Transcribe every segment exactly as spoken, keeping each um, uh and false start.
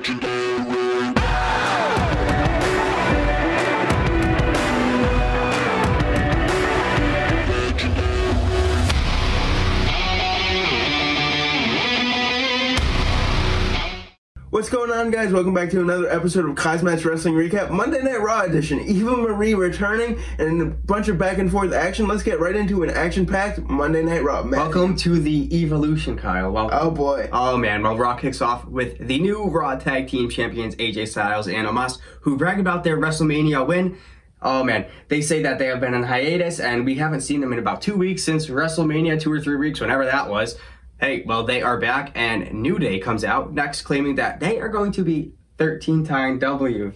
What's going on, guys? Welcome back to another episode of Cosmatch Wrestling Recap, Monday Night Raw edition. Eva Marie returning and a bunch of back and forth action. Let's get right into an action-packed Monday Night Raw. Matt. Welcome to the Evolution, Kyle. Welcome. Oh boy. Oh man, well, Raw kicks off with the new Raw Tag Team Champions A J Styles and Omos, who brag about their WrestleMania win. Oh man, they say that they have been on hiatus and we haven't seen them in about two weeks since WrestleMania, two or three weeks, whenever that was. Hey, well, they are back, and New Day comes out next claiming that they are going to be thirteen-time W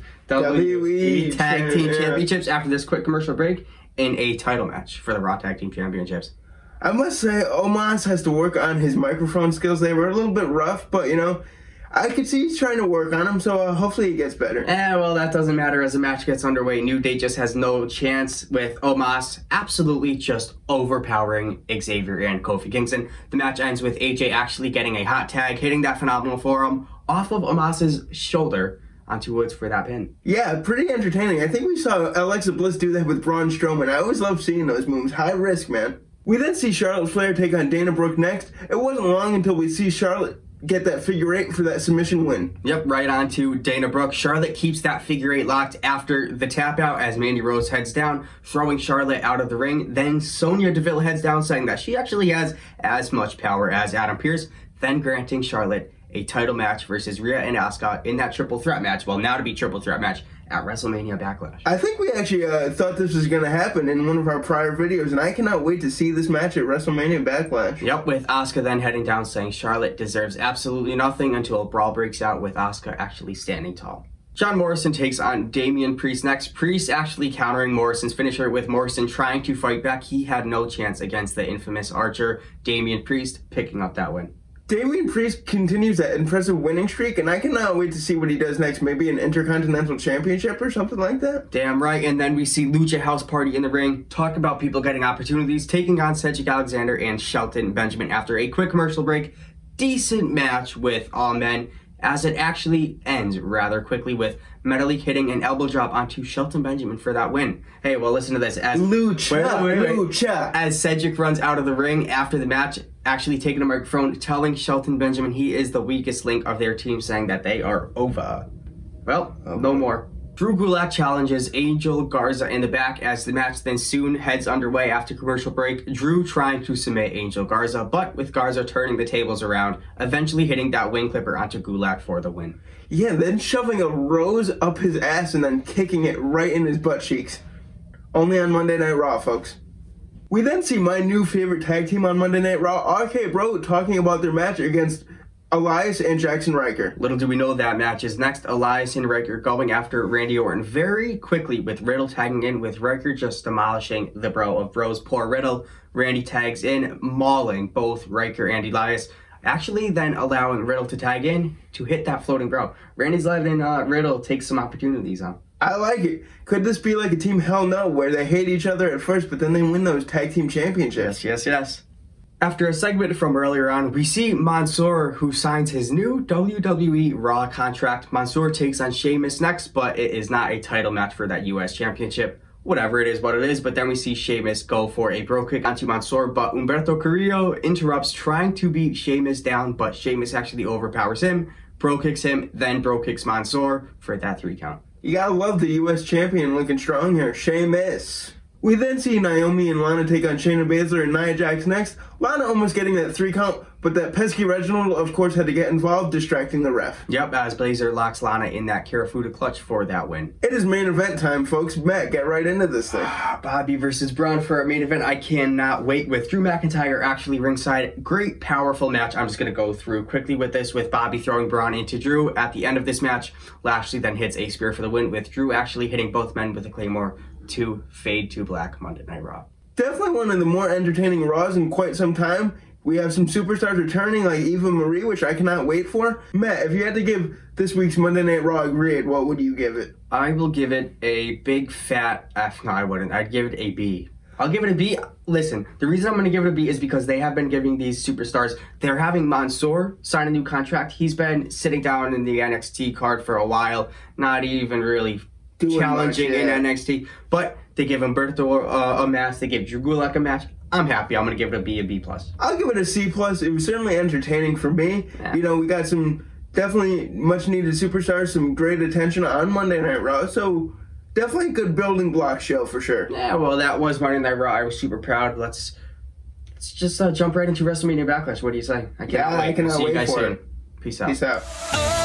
W E Tag Team yeah. Championships after this quick commercial break in a title match for the Raw Tag Team Championships. I must say, Omos has to work on his microphone skills. They were a little bit rough, but, you know, I could see he's trying to work on them, so uh, hopefully he gets better. Eh, well, that doesn't matter as the match gets underway. New Day just has no chance with Omos absolutely just overpowering Xavier and Kofi Kingston. The match ends with A J actually getting a hot tag, hitting that phenomenal forearm off of Omos's shoulder onto Woods for that pin. Yeah, pretty entertaining. I think we saw Alexa Bliss do that with Braun Strowman. I always love seeing those moves. High risk, man. We then see Charlotte Flair take on Dana Brooke next. It wasn't long until we see Charlotte get that figure eight for that submission win. Yep, right on to Dana Brooke. Charlotte keeps that figure eight locked after the tap out as Mandy Rose heads down, throwing Charlotte out of the ring. Then Sonya Deville heads down, saying that she actually has as much power as Adam Pearce, then granting Charlotte a title match versus Rhea and Asuka in that triple threat match, well, now to be triple threat match at WrestleMania Backlash. I think we actually uh, thought this was going to happen in one of our prior videos, and I cannot wait to see this match at WrestleMania Backlash. Yep, with Asuka then heading down, saying Charlotte deserves absolutely nothing until a brawl breaks out with Asuka actually standing tall. John Morrison takes on Damian Priest next. Priest actually countering Morrison's finisher, with Morrison trying to fight back. He had no chance against the infamous Archer. Damian Priest picking up that win. Damian Priest continues that impressive winning streak, and I cannot wait to see what he does next. Maybe an Intercontinental Championship or something like that? Damn right. And then we see Lucha House Party in the ring. Talk about people getting opportunities, taking on Cedric Alexander and Shelton Benjamin after a quick commercial break. Decent match with all men, as it actually ends rather quickly with Metalik hitting an elbow drop onto Shelton Benjamin for that win. Hey, well, listen to this. As Lucha, wait, wait, wait. Lucha. As Cedric runs out of the ring after the match, actually taking a microphone, telling Shelton Benjamin he is the weakest link of their team, saying that they are over. Well, oh, no more. Drew Gulak challenges Angel Garza in the back as the match then soon heads underway after commercial break. Drew trying to submit Angel Garza, but with Garza turning the tables around, eventually hitting that wing clipper onto Gulak for the win. Yeah, then shoving a rose up his ass and then kicking it right in his butt cheeks. Only on Monday Night Raw, folks. We then see my new favorite tag team on Monday Night Raw, R K Bro, talking about their match against Elias and Jackson Ryker. Little do we know that match is next. Elias and Ryker going after Randy Orton very quickly, with Riddle tagging in, with Ryker just demolishing the bro of bros. Poor Riddle. Randy tags in, mauling both Ryker and Elias, actually then allowing Riddle to tag in to hit that floating bro. Randy's letting uh, Riddle take some opportunities on. I like it. Could this be like a Team Hell No, where they hate each other at first, but then they win those tag team championships? Yes, yes, yes. After a segment from earlier on, we see Mansoor, who signs his new W W E Raw contract. Mansoor takes on Sheamus next, but it is not a title match for that U S Championship. Whatever, it is what it is. But then we see Sheamus go for a bro kick onto Mansoor, but Humberto Carrillo interrupts, trying to beat Sheamus down, but Sheamus actually overpowers him, bro kicks him, then bro kicks Mansoor for that three count. You gotta love the U S champion looking strong here, Sheamus. We then see Naomi and Lana take on Shayna Baszler and Nia Jax next. Lana almost getting that three count, but that pesky Reginald, of course, had to get involved, distracting the ref. Yep, as Baszler locks Lana in that Kirifuda clutch for that win. It is main event time, folks. Matt, get right into this thing. Bobby versus Braun for our main event. I cannot wait, with Drew McIntyre actually ringside. Great, powerful match. I'm just going to go through quickly with this, with Bobby throwing Braun into Drew. At the end of this match, Lashley then hits a spear for the win, with Drew actually hitting both men with a Claymore to fade to black Monday Night Raw. Definitely one of the more entertaining Raws in quite some time. We have some superstars returning like Eva Marie, which I cannot wait for. Matt, if you had to give this week's Monday Night Raw a grade, what would you give it? I will give it a big fat F. No, I wouldn't. I'd give it a B. I'll give it a B. Listen, the reason I'm going to give it a B is because they have been giving these superstars. They're having Mansoor sign a new contract. He's been sitting down in the N X T card for a while, not even really Doing challenging much, yeah. in N X T. But they give Humberto uh, a match. They give Drew Gulak a match. I'm happy. I'm going to give it a B, a B plus. I'll give it a C plus. It was certainly entertaining for me. Yeah. You know, we got some definitely much needed superstars, some great attention on Monday Night Raw. So definitely a good building block show for sure. Yeah, well, that was Monday Night Raw. I was super proud. Let's let's just uh, jump right into WrestleMania Backlash. What do you say? I cannot Yeah, wait. I cannot See you wait guys for soon. it. Peace out. Peace out.